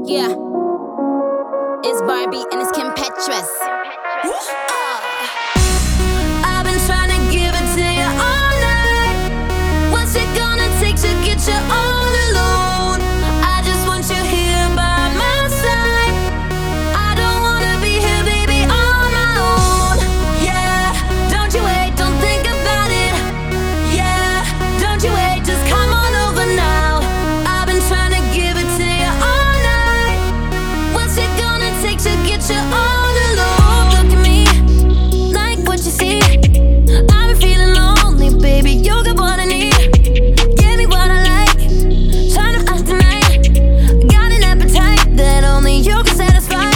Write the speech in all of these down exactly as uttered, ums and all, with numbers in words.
Yeah, it's Barbie and it's Kim Petras. I've been trying to give it to you all night. What's it gonna take to get you all alone? I just want you here by my side. I don't wanna be here, baby, on my own. Yeah, don't you wait, don't think about it. Yeah, don't you wait, just come on over now. I've been trying to give it to you all night. What's it gonna take to get you all alone? Look at me, like what you see. I've been feeling lonely, baby, you got what I need. Give me what I like, try to act tonight. Got an appetite that only you can satisfy.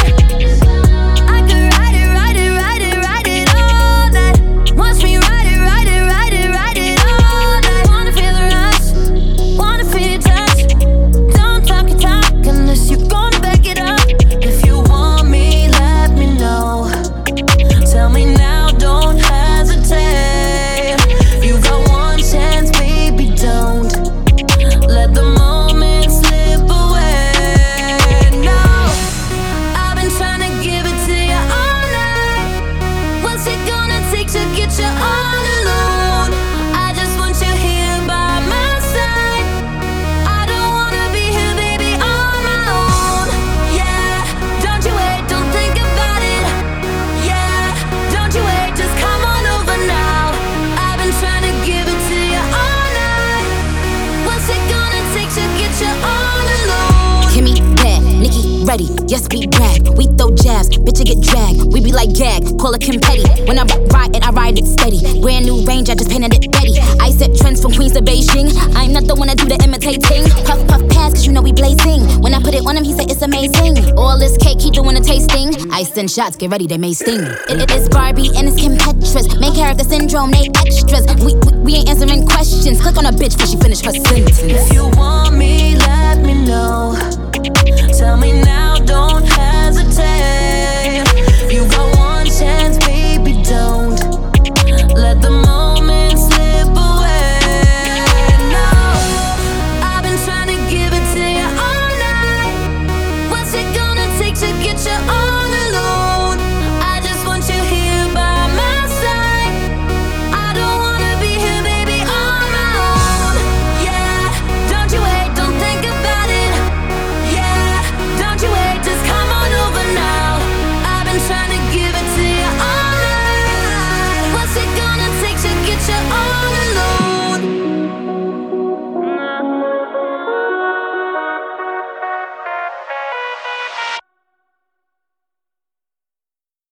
I could ride it, ride it, ride it, ride it all night. Watch me ride it, ride it, ride it, ride it all night. Wanna feel the rush, wanna feel your touch. Don't talk your talk unless you're gonna back it up. If you want me, let me know. Tell me now, don't hesitate. You got one chance, baby, don't let the moment slip away. No, I've been trying to give it to you all night. What's it gonna take to get you all alone? I just want you here by my side. I don't wanna be here, baby, on my own. Yeah, don't you wait, don't think about it. Yeah, don't you wait, just come on over now. I've been trying to give it to you all night. What's it gonna take to get you all alone? Kimmy bad, Nikki ready, yes we brag. We throw jabs, bitch you get dragged. We be like gag, call it Kim Petty. When I ride it, I ride it steady. Brand new range, I just painted it Betty. I set trends from Queens to Beijing. I'm not the one to do the imitating. Puff puff pass, cause you know we blazing. When I put it on him, he said it's amazing. All this cake, he doing the tasting. I send shots, get ready, they may sting. It, it, it's Barbie and it's Kim Petras. Main character syndrome, they extras. We, we, we ain't answering questions. Click on a bitch before she finish her sentence. If you want me,